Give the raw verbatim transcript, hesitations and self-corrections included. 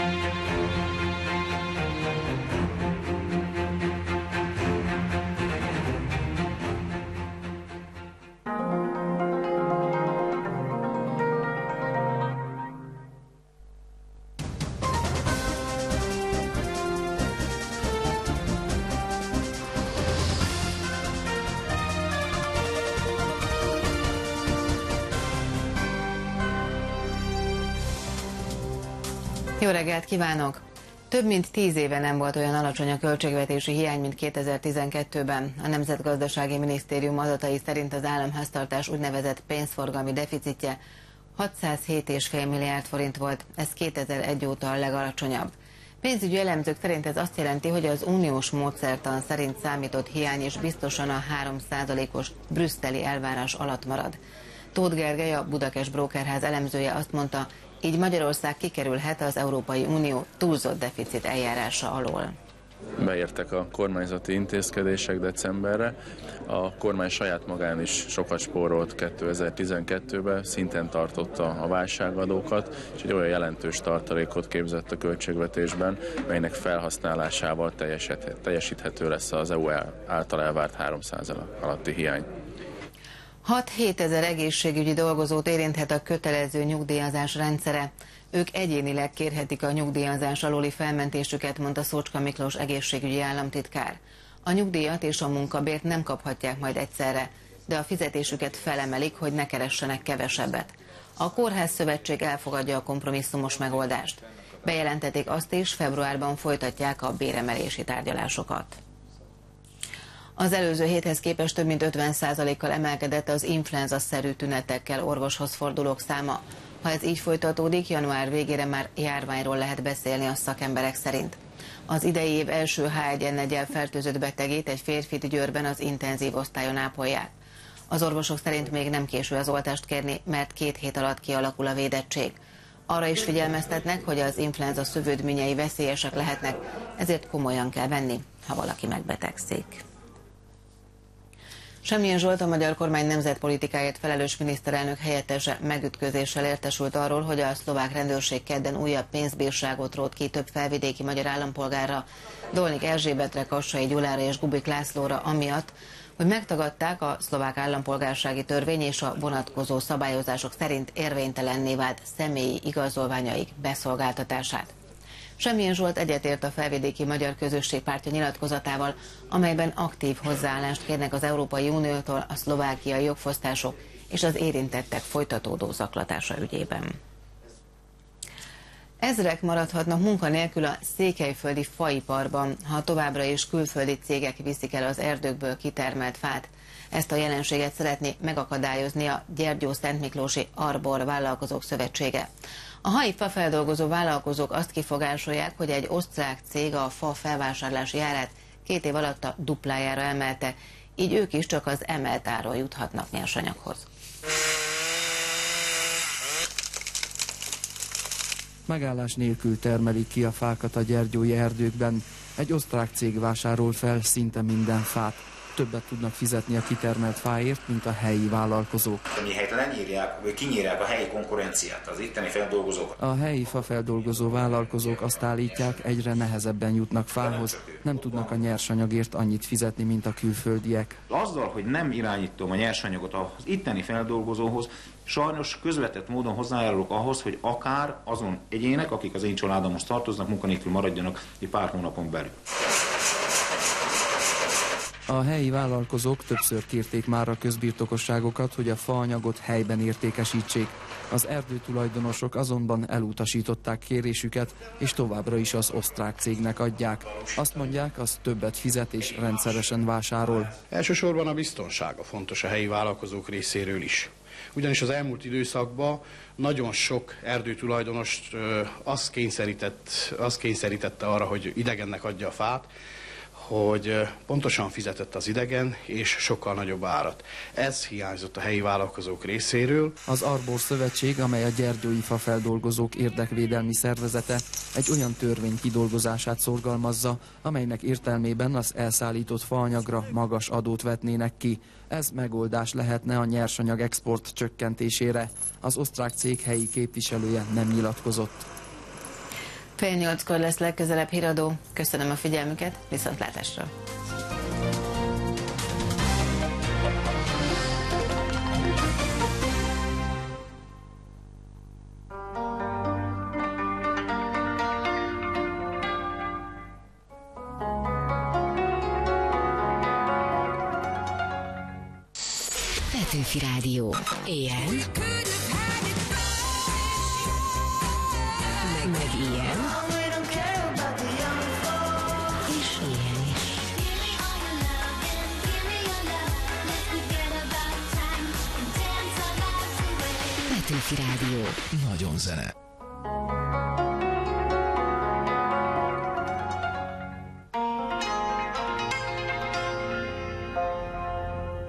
Jó reggelt kívánok! Több mint tíz éve nem volt olyan alacsony a költségvetési hiány, mint kétezer-tizenkettőben. A Nemzetgazdasági Minisztérium adatai szerint az államháztartás úgynevezett pénzforgalmi deficitje hatszázhét egész öt milliárd forint volt, ez kétezer-egy óta a legalacsonyabb. Pénzügyi elemzők szerint ez azt jelenti, hogy az uniós módszertan szerint számított hiány is biztosan a három százalékos brüsszeli elvárás alatt marad. Tóth Gergely, a Budakes Brókerház elemzője azt mondta, így Magyarország kikerülhet az Európai Unió túlzott deficit eljárása alól. Beértek a kormányzati intézkedések decemberre. A kormány saját magán is sokat spórolt kétezer-tizenkettőben, szinten tartotta a válságadókat, és egy olyan jelentős tartalékot képzett a költségvetésben, melynek felhasználásával teljesíthető lesz az é u által elvárt három százalék alatti hiány. hat-hét ezer egészségügyi dolgozót érinthet a kötelező nyugdíjazás rendszere. Ők egyénileg kérhetik a nyugdíjazás alóli felmentésüket, mondta Szócska Miklós egészségügyi államtitkár. A nyugdíjat és a munkabért nem kaphatják majd egyszerre, de a fizetésüket felemelik, hogy ne keressenek kevesebbet. A Kórház Szövetség elfogadja a kompromisszumos megoldást. Bejelentették azt is, februárban folytatják a béremelési tárgyalásokat. Az előző héthez képest több mint ötven százalékkal emelkedett az influenza-szerű tünetekkel orvoshoz fordulók száma. Ha ez így folytatódik, január végére már járványról lehet beszélni a szakemberek szerint. Az idei év első há egy en egyel fertőzött betegét, egy férfit Győrben az intenzív osztályon ápolják. Az orvosok szerint még nem késő az oltást kérni, mert két hét alatt kialakul a védettség. Arra is figyelmeztetnek, hogy az influenza szövődményei veszélyesek lehetnek, ezért komolyan kell venni, ha valaki megbetegszik. Semmilyen Zsolt, a magyar kormány nemzetpolitikáért felelős miniszterelnök helyettese megütközéssel értesült arról, hogy a szlovák rendőrség kedden újabb pénzbírságot rótt ki több felvidéki magyar állampolgárra, Dolnik Erzsébetre, Kassai Gyulára és Gubik Lászlóra amiatt, hogy megtagadták a szlovák állampolgársági törvény és a vonatkozó szabályozások szerint érvénytelenné vált személyi igazolványaik beszolgáltatását. Semmilyen Zsolt egyetért a felvidéki magyar közösség pártja nyilatkozatával, amelyben aktív hozzáállást kérnek az Európai Uniótól a szlovákiai jogfosztások és az érintettek folytatódó zaklatása ügyében. Ezrek maradhatnak munkanélkül a székelyföldi faiparban, ha továbbra is külföldi cégek viszik el az erdőkből kitermelt fát. Ezt a jelenséget szeretné megakadályozni a Gyergyó-Szentmiklósi Arbor Vállalkozók Szövetsége. A helyi fafeldolgozó vállalkozók azt kifogásolják, hogy egy osztrák cég a fa felvásárlási árát két év alatt a duplájára emelte, így ők is csak az emelt áron juthatnak nyersanyaghoz. Megállás nélkül termelik ki a fákat a gyergyói erdőkben. Egy osztrák cég vásárol fel szinte minden fát. Többet tudnak fizetni a kitermelt fáért, mint a helyi vállalkozók. Mihelyt lenyírják, vagy kinyírják a helyi konkurenciát, az itteni feldolgozók. A helyi fafeldolgozó vállalkozók azt állítják, egyre nehezebben jutnak fához, nem tudnak a nyersanyagért annyit fizetni, mint a külföldiek. Azzal, hogy nem irányítom a nyersanyagot az itteni feldolgozóhoz, sajnos közvetett módon hozzájárulok ahhoz, hogy akár azon egyének, akik az én családomhoz tartoznak, munkanélkül maradjanak egy pár hónapon belül. A helyi vállalkozók többször kérték már a közbirtokosságokat, hogy a faanyagot helyben értékesítsék. Az erdőtulajdonosok azonban elutasították kérésüket, és továbbra is az osztrák cégnek adják. Azt mondják, az többet fizet és rendszeresen vásárol. Elsősorban a biztonsága fontos a helyi vállalkozók részéről is. Ugyanis az elmúlt időszakban nagyon sok erdőtulajdonost azt kényszerített, azt kényszerítette arra, hogy idegennek adja a fát, hogy pontosan fizetett az idegen, és sokkal nagyobb árat. Ez hiányzott a helyi vállalkozók részéről. Az Arbor Szövetség, amely a gyergyói fafeldolgozók érdekvédelmi szervezete, egy olyan törvény kidolgozását szorgalmazza, amelynek értelmében az elszállított faanyagra magas adót vetnének ki. Ez megoldás lehetne a nyersanyag export csökkentésére. Az osztrák cég helyi képviselője nem nyilatkozott. Fél nyolckor lesz legközelebb híradó. Köszönöm a figyelmüket, viszontlátásra! Petőfi Rádió. Éjjel. Meg, meg ilyen. És ilyen is. Petőfi Rádió. Nagyon zene.